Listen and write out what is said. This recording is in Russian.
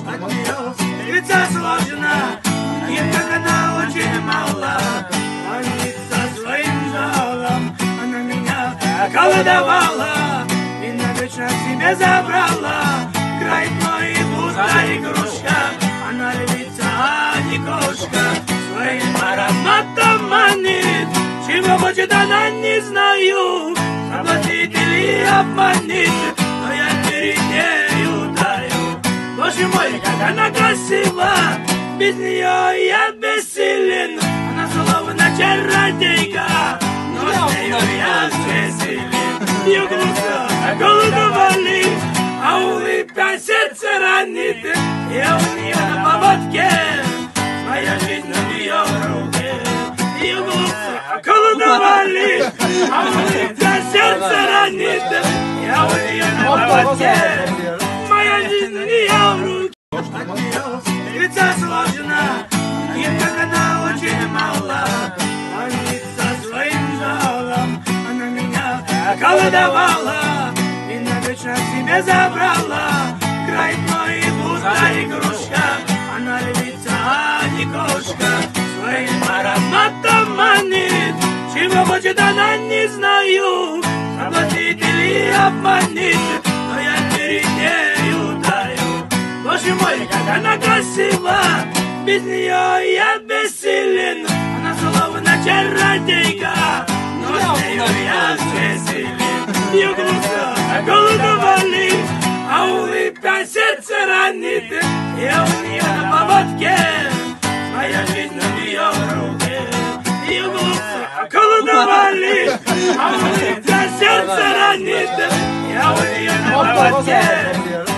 От нее лица сложена, и как она очень мала, молится своим жалом. Она меня околдовала и навечно к себе забрала. Играет мной пустая игрушка, она львица, а не кошка. Своим ароматом манит, чего хочет она, не знаю. Соблазнит или обманет, но я перед нею таю. Боже мой, как она красива, без нее я бессилен. Она словно чародейка, но с нею я всесилен. Ее глаза околдовали, а улыбка сердце ранит. Я у нее на поводке, моя жизнь в ее руке. Ее глаза околдовали, а улыбка сердце ранит. Я у нее на поводке, моя жизнь в ее руке. От нее лица сложена, и как она очень мала, молится своим жалом. Она меня околдовала и навечно к себе забрала. Играет мной пустая игрушка, она львица, а не кошка. Своим ароматом манит, чего хочет она, не знаю. Соблазнит или обманет, но я перед нею таю. Боже мой, как она красива, без нее я бессилен. Она словно чародейка, но с нею я всесилен. Ее глаза околдовали, а улыбка сердце ранит. Я у нее на поводке, моя жизнь в ее руке. Ее глаза околдовали, а улыбка сердце ранит. Я у нее на поводке.